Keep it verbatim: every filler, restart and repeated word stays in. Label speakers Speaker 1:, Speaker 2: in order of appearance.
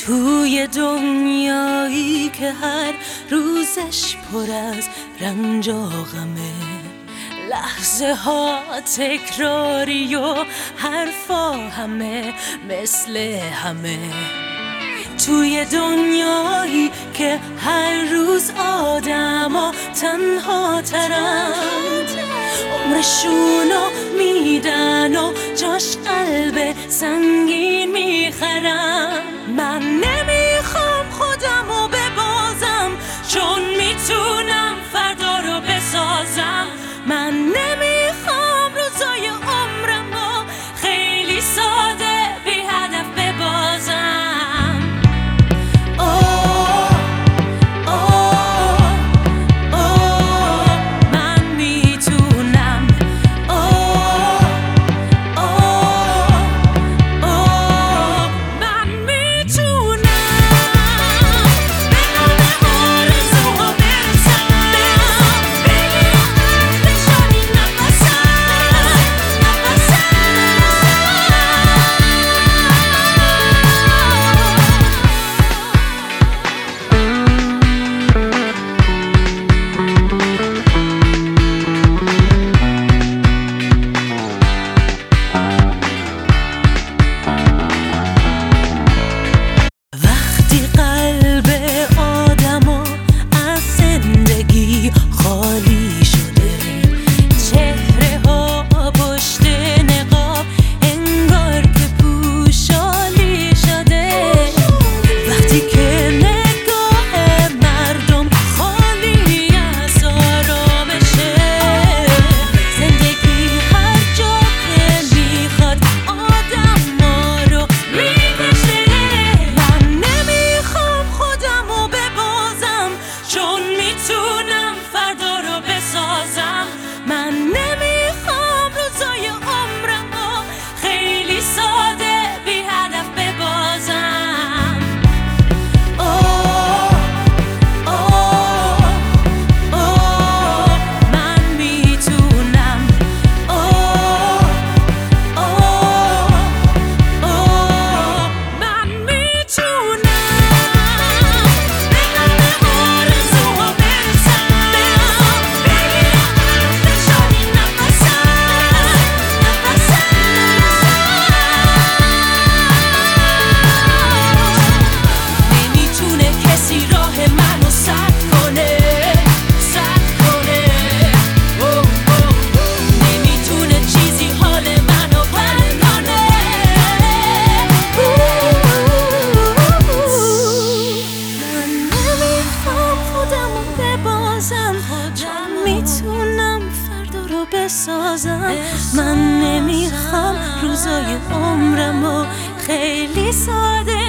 Speaker 1: توی دنیایی که هر روزش پر از رنج و غمه، لحظه ها تکراری و حرفا همه مثل همه. توی دنیایی که هر روز آدما تنها ترن، عمرشونو میدن و جاش قلب سنگین میخرن. من نمیخوام خودمو ببازم چون میتونم فردا رو بسازم. من نمیخوام روزای عمرمو خیلی ساده بی هدف ببازم. من نمیخوام روزای عمرمو خیلی ساده بی هدف ببازم. اوه اوه اوه من میتونم. اوه اوه اوه من میتونم. میتونم فردا رو بسازم. من نمیخوام روزای عمرمو خیلی ساده